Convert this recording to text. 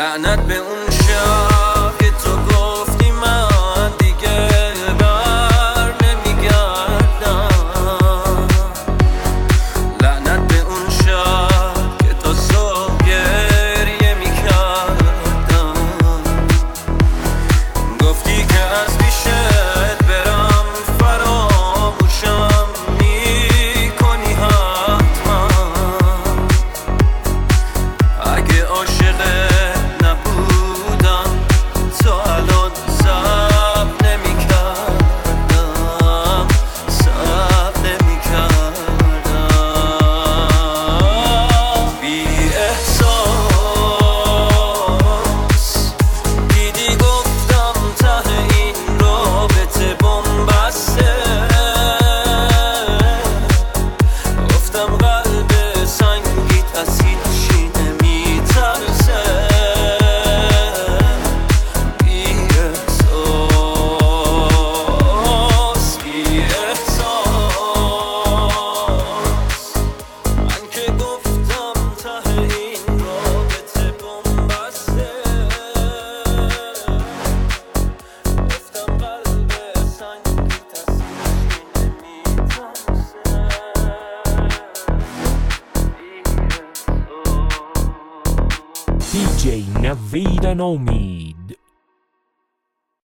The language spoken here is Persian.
لعنت به اون شب که تو گفتی من دیگه بر نمیگردم. لعنت به اون شب که تا صبح گریه میکردم. گفتی که از پیشت برم فراموشم میکنی حتما. اگه عاشقت نبودم تا الان صبر نمیکردم، صبر نمیکردم. بی احساس دیدی گفتم ته این رابطه بن‌بسته. گفتم قلب سنگیت از هیچی نمیترسه. بی احساس، بی احساس. من که گفتم ته این رابطه بن‌بسته. گفتم قلب سنگیت از هیچی نمیترسه. DJ Navid Anomi.